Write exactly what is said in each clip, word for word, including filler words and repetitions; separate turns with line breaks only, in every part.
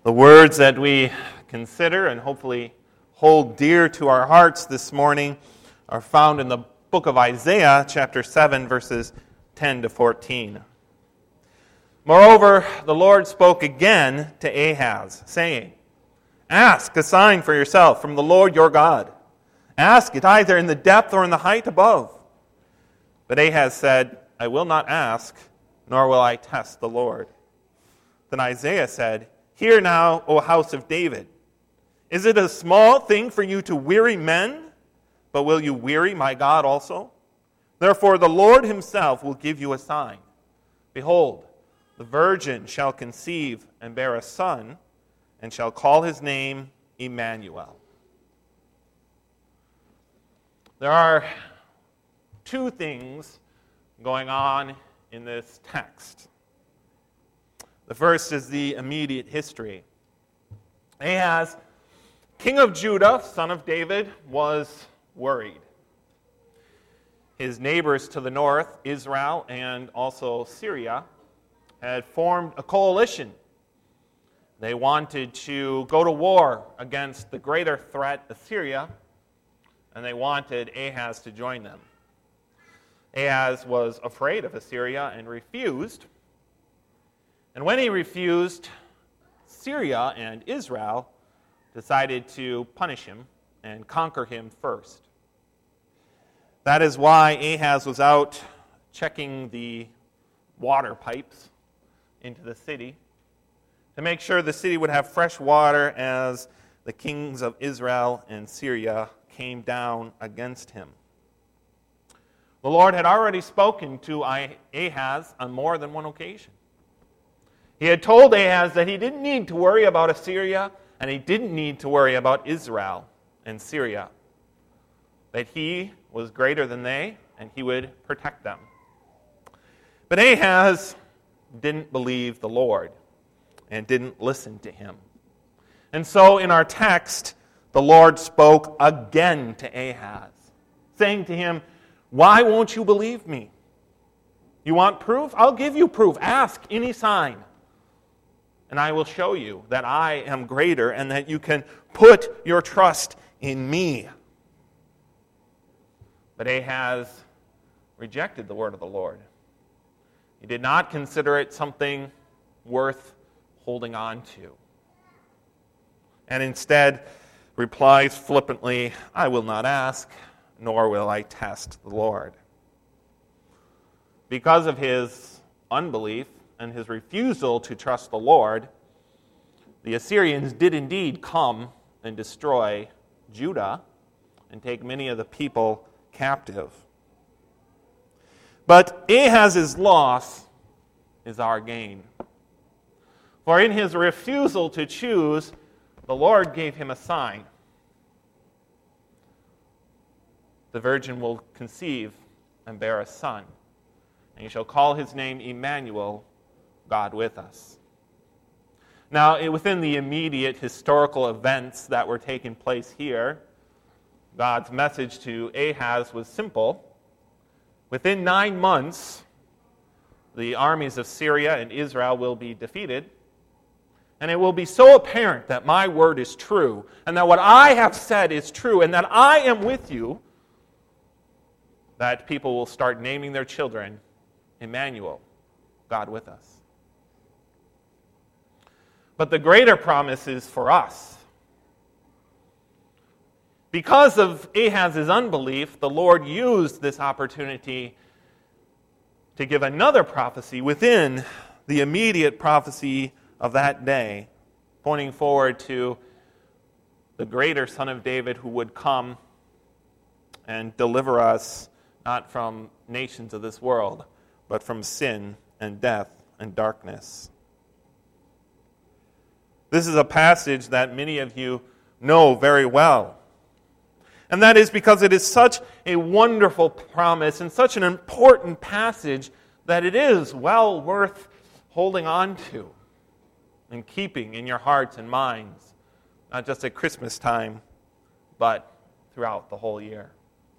The words that we consider and hopefully hold dear to our hearts this morning are found in the book of Isaiah, chapter seven, verses ten to fourteen. Moreover, the Lord spoke again to Ahaz, saying, "Ask a sign for yourself from the Lord your God. Ask it either in the depth or in the height above." But Ahaz said, "I will not ask, nor will I test the Lord." Then Isaiah said, "Hear now, O house of David. Is it a small thing for you to weary men? But will you weary my God also? Therefore the Lord himself will give you a sign. Behold, the virgin shall conceive and bear a son, and shall call his name Emmanuel." There are two things going on in this text. The first is the immediate history. Ahaz, king of Judah, son of David, was worried. His neighbors to the north, Israel and also Syria, had formed a coalition. They wanted to go to war against the greater threat, Assyria, and they wanted Ahaz to join them. Ahaz was afraid of Assyria and refused. And when he refused, Syria and Israel decided to punish him and conquer him first. That is why Ahaz was out checking the water pipes into the city to make sure the city would have fresh water as the kings of Israel and Syria came down against him. The Lord had already spoken to Ahaz on more than one occasion. He had told Ahaz that he didn't need to worry about Assyria, and he didn't need to worry about Israel and Syria. That he was greater than they, and he would protect them. But Ahaz didn't believe the Lord and didn't listen to him. And so in our text, the Lord spoke again to Ahaz, saying to him, "Why won't you believe me? You want proof? I'll give you proof. Ask any sign. And I will show you that I am greater and that you can put your trust in me." But Ahaz rejected the word of the Lord. He did not consider it something worth holding on to. And instead replies flippantly, "I will not ask, nor will I test the Lord." Because of his unbelief and his refusal to trust the Lord, the Assyrians did indeed come and destroy Judah and take many of the people captive. But Ahaz's loss is our gain. For in his refusal to choose, the Lord gave him a sign. The virgin will conceive and bear a son, and you shall call his name Emmanuel, God with us. Now, within the immediate historical events that were taking place here, God's message to Ahaz was simple. Within nine months, the armies of Syria and Israel will be defeated, and it will be so apparent that my word is true, and that what I have said is true, and that I am with you, that people will start naming their children Emmanuel, God with us. But the greater promise is for us. Because of Ahaz's unbelief, the Lord used this opportunity to give another prophecy within the immediate prophecy of that day, pointing forward to the greater Son of David who would come and deliver us not from nations of this world, but from sin and death and darkness. This is a passage that many of you know very well. And that is because it is such a wonderful promise and such an important passage that it is well worth holding on to and keeping in your hearts and minds, not just at Christmas time, but throughout the whole year.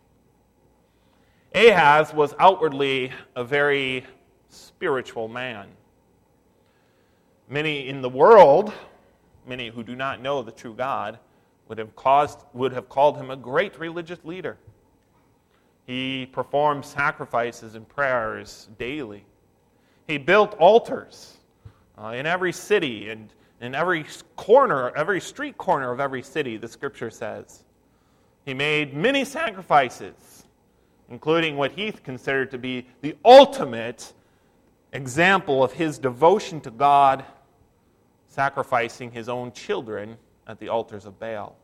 Ahaz was outwardly a very spiritual man. Many in the world many who do not know the true God would have caused would have called him a great religious leader. He performed sacrifices and prayers daily. He built altars uh, in every city and in every corner, every street corner of every city, the Scripture says. He made many sacrifices, including what he considered to be the ultimate example of his devotion to God, sacrificing his own children at the altars of Baal.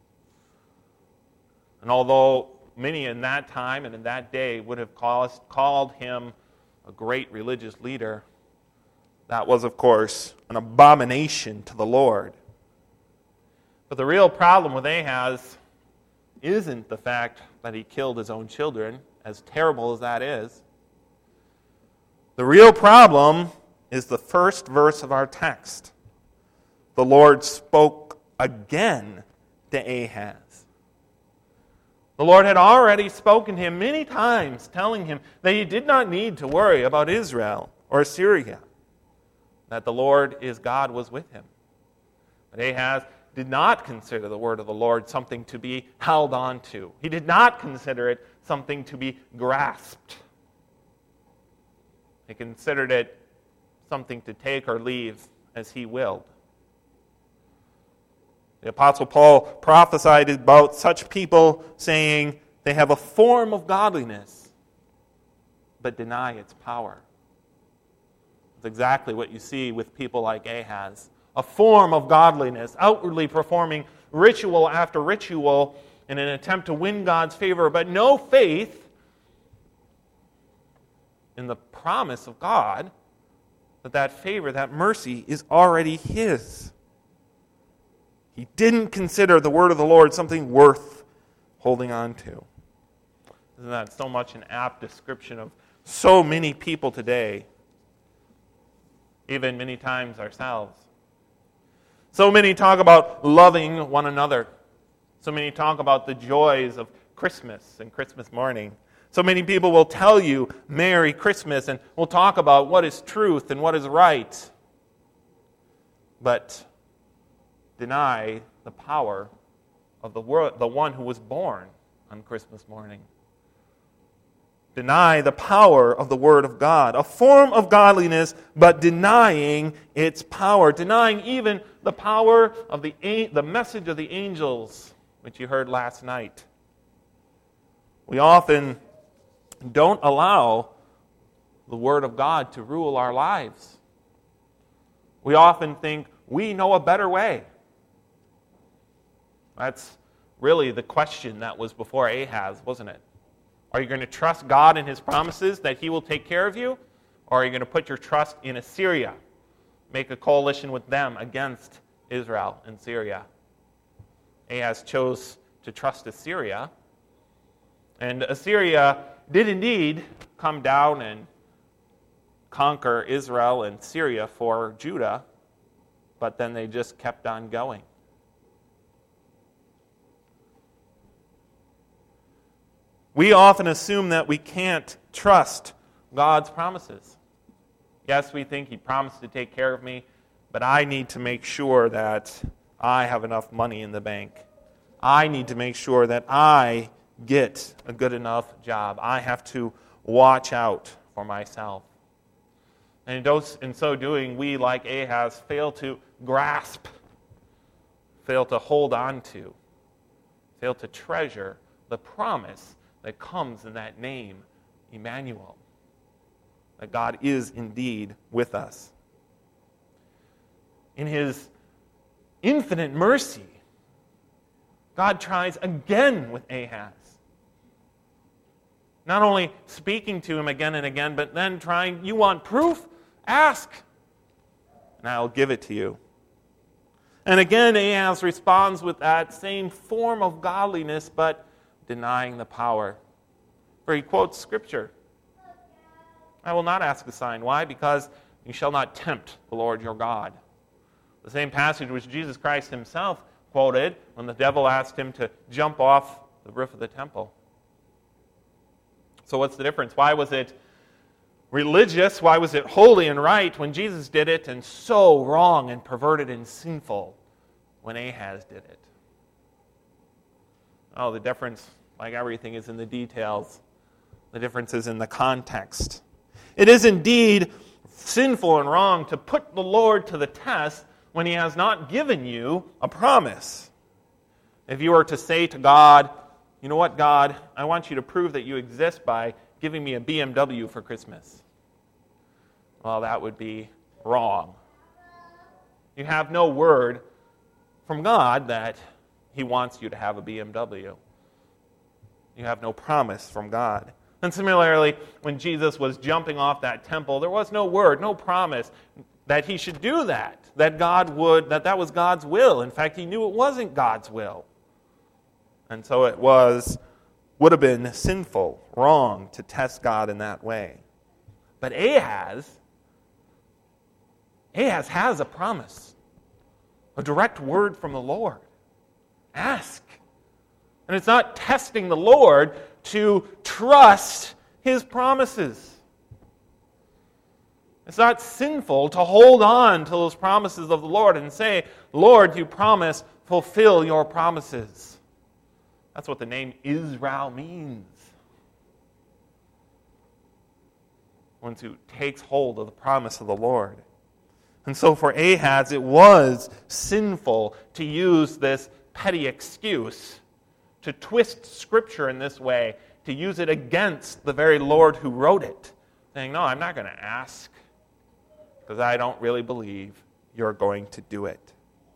And although many in that time and in that day would have caused, called him a great religious leader, that was, of course, an abomination to the Lord. But the real problem with Ahaz isn't the fact that he killed his own children, as terrible as that is. The real problem is the first verse of our text. The Lord spoke again to Ahaz. The Lord had already spoken to him many times, telling him that he did not need to worry about Israel or Syria, that the Lord, his God, was with him. But Ahaz did not consider the word of the Lord something to be held on to. He did not consider it something to be grasped. He considered it something to take or leave as he willed. The Apostle Paul prophesied about such people, saying they have a form of godliness, but deny its power. It's exactly what you see with people like Ahaz. A form of godliness, outwardly performing ritual after ritual in an attempt to win God's favor, but no faith in the promise of God that that favor, that mercy, is already his. He didn't consider the word of the Lord something worth holding on to. Isn't that so much an apt description of so many people today, even many times ourselves? So many talk about loving one another. So many talk about the joys of Christmas and Christmas morning. So many people will tell you Merry Christmas and will talk about what is truth and what is right, but deny the power of the world, the one who was born on Christmas morning. Deny the power of the Word of God. A form of godliness, but denying its power. Denying even the power of the, the message of the angels, which you heard last night. We often don't allow the Word of God to rule our lives. We often think we know a better way. That's really the question that was before Ahaz, wasn't it? Are you going to trust God and his promises that he will take care of you? Or are you going to put your trust in Assyria? Make a coalition with them against Israel and Syria. Ahaz chose to trust Assyria. And Assyria did indeed come down and conquer Israel and Syria for Judah, but then they just kept on going. We often assume that we can't trust God's promises. Yes, we think he promised to take care of me, but I need to make sure that I have enough money in the bank. I need to make sure that I get a good enough job. I have to watch out for myself. And in, those, in so doing, we, like Ahaz, fail to grasp, fail to hold on to, fail to treasure the promise that comes in that name, Emmanuel, that God is indeed with us. In his infinite mercy, God tries again with Ahaz. Not only speaking to him again and again, but then trying, you want proof? Ask, and I'll give it to you. And again, Ahaz responds with that same form of godliness, but denying the power. For he quotes Scripture. I will not ask a sign. Why? Because you shall not tempt the Lord your God. The same passage which Jesus Christ himself quoted when the devil asked him to jump off the roof of the temple. So what's the difference? Why was it religious? Why was it holy and right when Jesus did it, and so wrong and perverted and sinful when Ahaz did it. Oh, the difference, like everything, is in the details. The difference is in the context. It is indeed sinful and wrong to put the Lord to the test when He has not given you a promise. If you were to say to God, you know what, God, I want you to prove that you exist by giving me a B M W for Christmas. Well, that would be wrong. You have no word from God that He wants you to have a B M W. You have no promise from God. And similarly, when Jesus was jumping off that temple, there was no word, no promise that He should do that, that God would, that that was God's will. In fact, He knew it wasn't God's will. And so it was, would have been sinful, wrong to test God in that way. But Ahaz, Ahaz has a promise, a direct word from the Lord. Ask. And it's not testing the Lord to trust His promises. It's not sinful to hold on to those promises of the Lord and say, Lord, you promise, fulfill your promises. That's what the name Israel means. One who takes hold of the promise of the Lord. And so for Ahaz, it was sinful to use this petty excuse to twist Scripture in this way, to use it against the very Lord who wrote it, saying, no, I'm not going to ask because I don't really believe you're going to do it.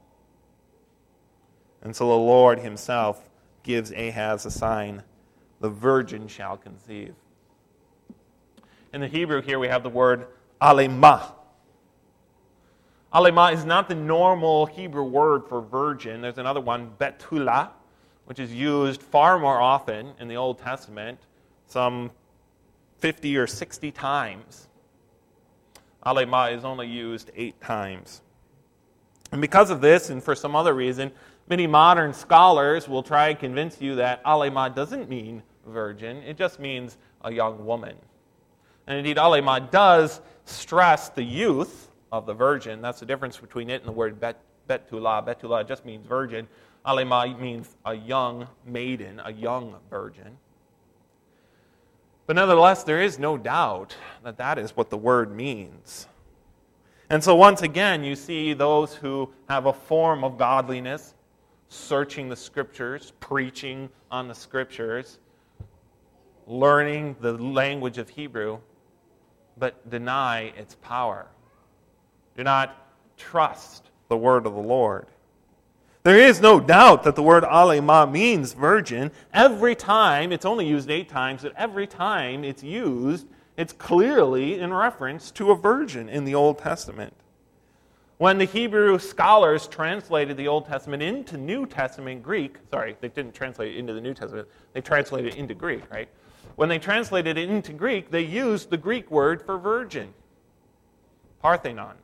And so the Lord Himself gives Ahaz a sign: the virgin shall conceive. In the Hebrew here we have the word alemah. Alemah is not the normal Hebrew word for virgin. There's another one, betulah, which is used far more often in the Old Testament, some fifty or sixty times. Alemah is only used eight times. And because of this, and for some other reason, many modern scholars will try and convince you that alemah doesn't mean virgin. It just means a young woman. And indeed, alemah does stress the youth of the virgin. That's the difference between it and the word bet, betulah. Betulah just means virgin. Alemah means a young maiden, a young virgin. But nonetheless, there is no doubt that that is what the word means. And so once again, you see those who have a form of godliness, searching the Scriptures, preaching on the Scriptures, learning the language of Hebrew, but deny its power. Do not trust the word of the Lord. There is no doubt that the word alemah means virgin. Every time, it's only used eight times, but every time it's used, it's clearly in reference to a virgin in the Old Testament. When the Hebrew scholars translated the Old Testament into New Testament Greek, sorry, they didn't translate it into the New Testament, they translated it into Greek, right? When they translated it into Greek, they used the Greek word for virgin, parthenon.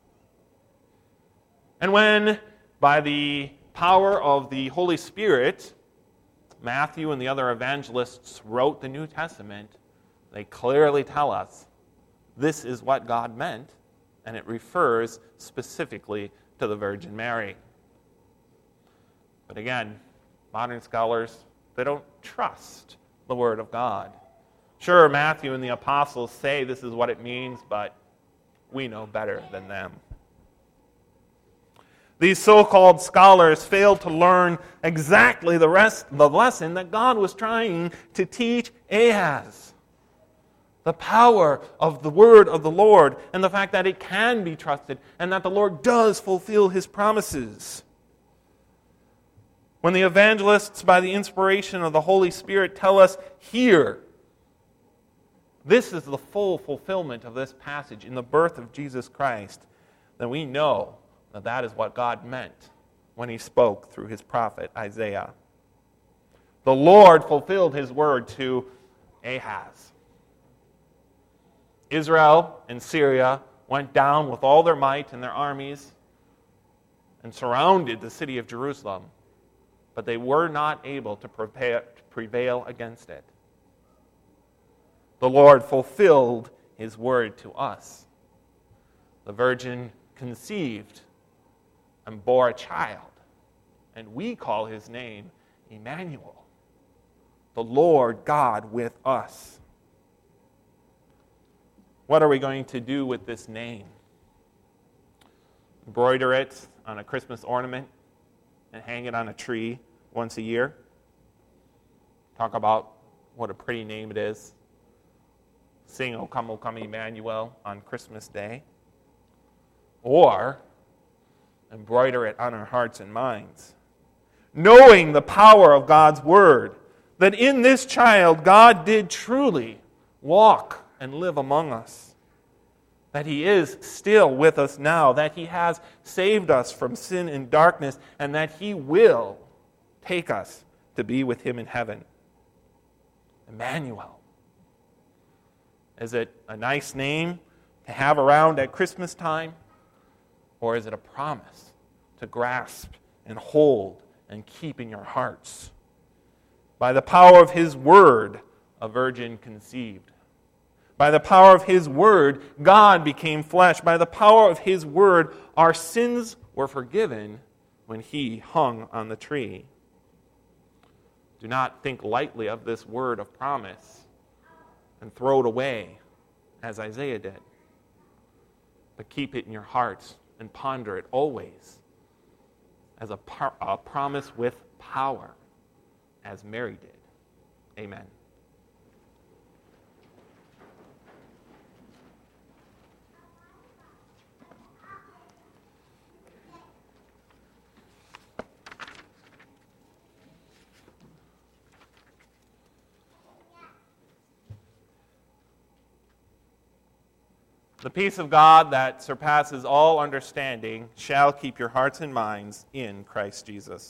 And when, by the power of the Holy Spirit, Matthew and the other evangelists wrote the New Testament, they clearly tell us this is what God meant, and it refers specifically to the Virgin Mary. But again, modern scholars, they don't trust the Word of God. Sure, Matthew and the apostles say this is what it means, but we know better than them. These so-called scholars failed to learn exactly the rest, the lesson that God was trying to teach Ahaz. The power of the word of the Lord and the fact that it can be trusted and that the Lord does fulfill His promises. When the evangelists, by the inspiration of the Holy Spirit, tell us here, this is the full fulfillment of this passage in the birth of Jesus Christ, then we know that that is what God meant when He spoke through His prophet Isaiah. The Lord fulfilled His word to Ahaz. Israel and Syria went down with all their might and their armies and surrounded the city of Jerusalem, but they were not able to prevail against it. The Lord fulfilled His word to us. The virgin conceived and bore a child, And we call his name Emmanuel, the Lord God with us. What are we going to do with this name? Embroider it on a Christmas ornament and hang it on a tree once a year? Talk about what a pretty name it is. Sing O Come, O Come Emmanuel on Christmas Day. Or embroider it on our hearts and minds, knowing the power of God's Word, that in this child God did truly walk and live among us, that he is still with us now, that he has saved us from sin and darkness, and that he will take us to be with him in heaven. Emmanuel. Is it a nice name to have around at Christmas time? Or is it a promise to grasp and hold and keep in your hearts? By the power of his word, a virgin conceived. By the power of his word, God became flesh. By the power of his word, our sins were forgiven when he hung on the tree. Do not think lightly of this word of promise and throw it away as Isaiah did. But keep it in your hearts and ponder it always as a, par- a promise with power, as Mary did. Amen. The peace of God that surpasses all understanding shall keep your hearts and minds in Christ Jesus.